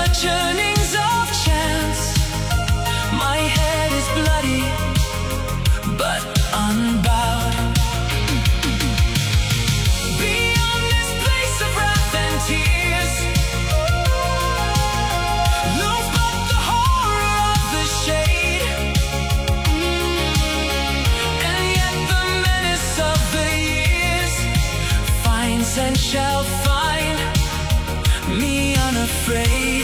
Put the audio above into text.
churnings of chance. My head is bloody, but unbowed. Beyond this place of wrath and tears, looms but the horror of the shade. And yet the menace of the years finds and shall find me unafraid.